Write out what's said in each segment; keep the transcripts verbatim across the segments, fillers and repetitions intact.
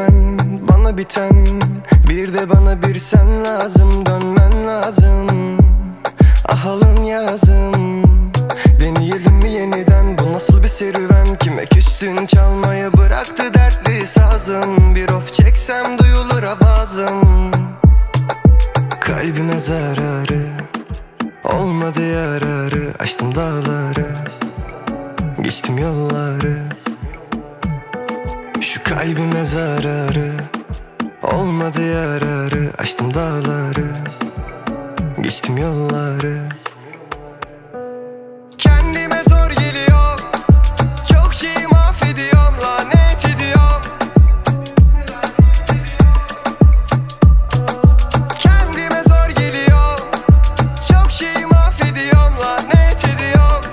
sen, bana biten, bir de bana bir sen lazım. Dönmen lazım, ah alın yazım. Deneyelim mi yeniden, bu nasıl bir serüven? Kime küstün, çalmayı bıraktı dertli sazım. Bir of çeksem duyulur avazım. Kalbime zararı olmadı yararı. Aştım dağları, geçtim yolları. Şu kalbime zararı olmadı yararı. Aştım dağları, geçtim yolları. Kendime zor geliyor, çok şeyi mahvediyorum, lanet ediyorum. Kendime zor geliyor, çok şeyi mahvediyorum, lanet ediyorum.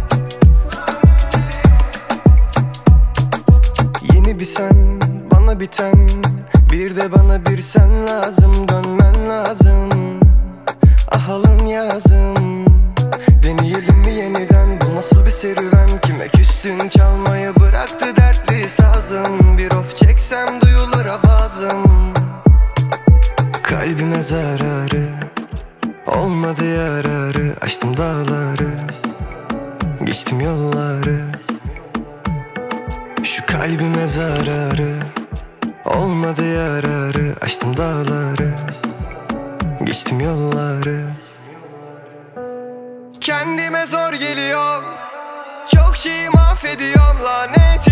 Yeni bir sen, bana biten, bir de bana bir sen lazım. Dönmen lazım, ah alın yazım. Deneyelim mi yeniden, bu nasıl bir serüven? Kime küstün, çalmayı bıraktı dertli sazım. Bir of çeksem duyulur avazım. Kalbime zararı olmadı yararı. Aştım dağları, geçtim yolları. Şu kalbime zararı olmadı yararı. Aştım dağları, geçtim yolları. Kendime zor geliyor, çok şeyi mahvediyorum, lanet